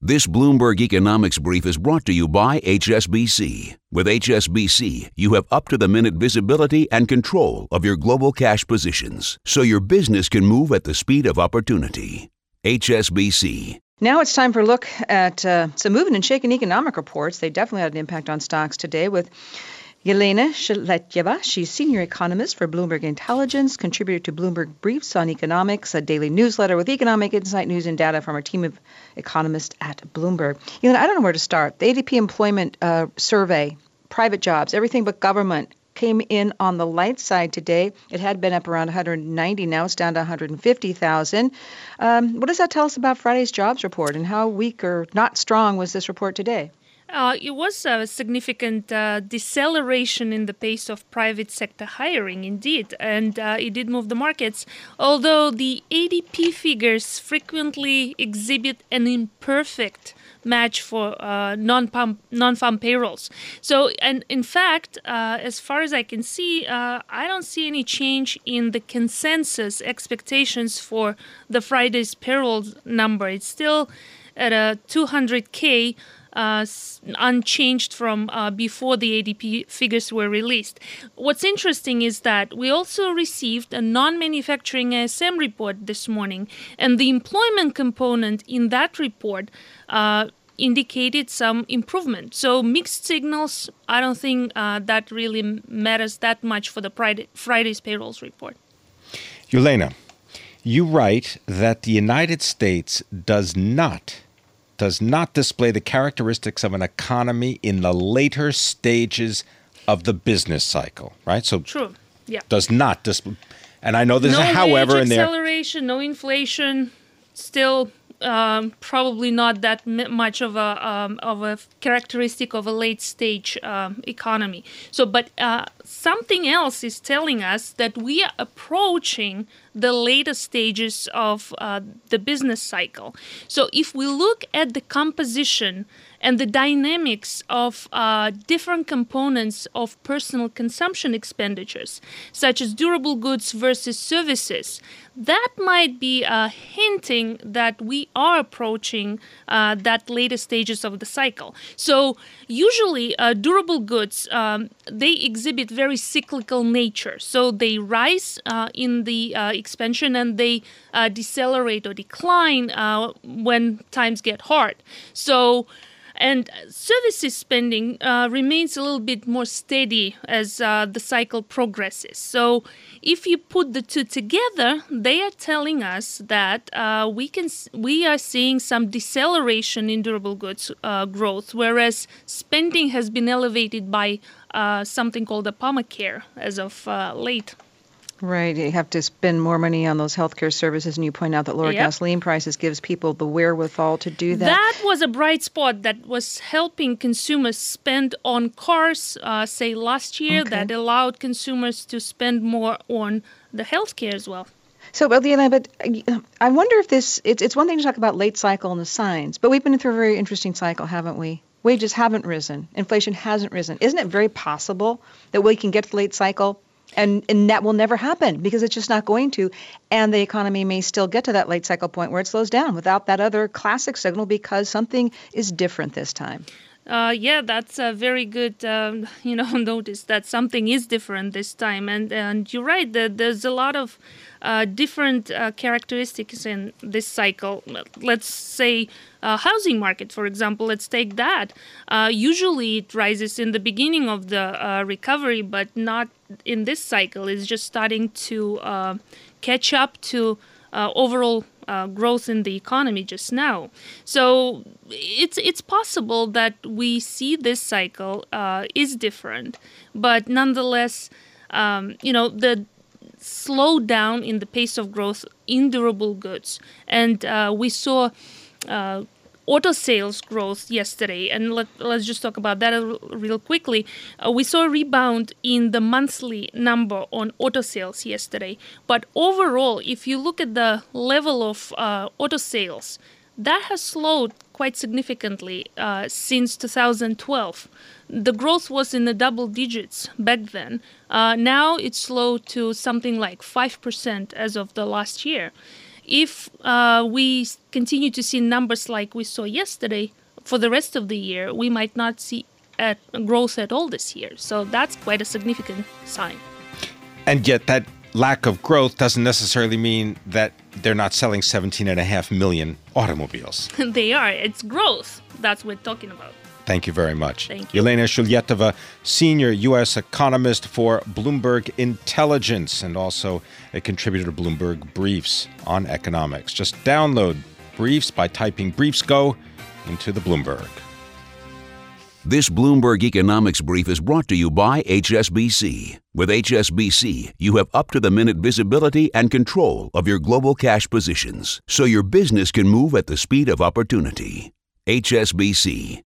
This Bloomberg Economics Brief is brought to you by HSBC. With HSBC, you have up-to-the-minute visibility and control of your global cash positions, so your business can move at the speed of opportunity. HSBC. Now it's time for a look at some moving and shaking economic reports. They definitely had an impact on stocks today with Yelena Shaletyeva. She's senior economist for Bloomberg Intelligence, contributor to Bloomberg Briefs on Economics, a daily newsletter with economic insight, news, and data from our team of economists at Bloomberg. Yelena, I don't know where to start. The ADP employment survey, private jobs, everything but government, came in on the light side today. It had been up around 190. Now it's down to 150,000. What does that tell us about Friday's jobs report, and how weak or not strong was this report today? It was a significant deceleration in the pace of private sector hiring, indeed, and it did move the markets, although the ADP figures frequently exhibit an imperfect match for non-farm payrolls. So, and in fact, as far as I can see, I don't see any change in the consensus expectations for the Friday's payroll number. It's still at a 200K, unchanged from before the ADP figures were released. What's interesting is that we also received a non-manufacturing ISM report this morning, and the employment component in that report indicated some improvement. So mixed signals. I don't think that really matters that much for the Friday's payrolls report. Yelena, you write that the United States does not display the characteristics of an economy in the later stages of the business cycle, right? So true, yeah. Does not display, and I know there's a however in there. No acceleration, no inflation, still probably not that much of a characteristic of a late stage economy. So, but something else is telling us that we are approaching the later stages of the business cycle. So if we look at the composition and the dynamics of different components of personal consumption expenditures, such as durable goods versus services, that might be hinting that we are approaching that later stages of the cycle. So usually durable goods, they exhibit very cyclical nature. So they rise in the expansion and they decelerate or decline when times get hard. So, and services spending remains a little bit more steady as the cycle progresses. So if you put the two together, they are telling us that we are seeing some deceleration in durable goods growth, whereas spending has been elevated by something called Obamacare as of late. Right. You have to spend more money on those healthcare services, and you point out that lower gasoline prices gives people the wherewithal to do that. That was a bright spot that was helping consumers spend on cars, say last year, that allowed consumers to spend more on the healthcare as well. So, Diana, but I wonder if it's one thing to talk about late cycle and the signs, but we've been through a very interesting cycle, haven't we? Wages haven't risen. Inflation hasn't risen. Isn't it very possible that we can get to the late cycle and that will never happen because it's just not going to, and the economy may still get to that late cycle point where it slows down without that other classic signal because something is different this time? Yeah, that's a very good, notice that something is different this time. And you're right, that there's a lot of different characteristics in this cycle. Let's say housing market, for example, let's take that. Usually it rises in the beginning of the recovery, but not in this cycle. It's just starting to catch up to overall growth in the economy just now. So it's possible that we see this cycle is different, but nonetheless, the slowdown in the pace of growth in durable goods, and we saw auto sales growth yesterday, and let's just talk about that real quickly. We saw a rebound in the monthly number on auto sales yesterday, but overall, if you look at the level of auto sales, that has slowed quite significantly since 2012. The growth was in the double digits back then. Now it's slowed to something like 5% as of the last year. if we continue to see numbers like we saw yesterday for the rest of the year, we might not see growth at all this year. So that's quite a significant sign. And yet that lack of growth doesn't necessarily mean that they're not selling 17.5 million automobiles. They are. It's growth. That's what we're talking about. Thank you very much. Thank you. Yelena Shulyetova, senior U.S. economist for Bloomberg Intelligence and also a contributor to Bloomberg Briefs on economics. Just download Briefs by typing BriefsGo into the Bloomberg. This Bloomberg Economics Brief is brought to you by HSBC. With HSBC, you have up-to-the-minute visibility and control of your global cash positions, so your business can move at the speed of opportunity. HSBC,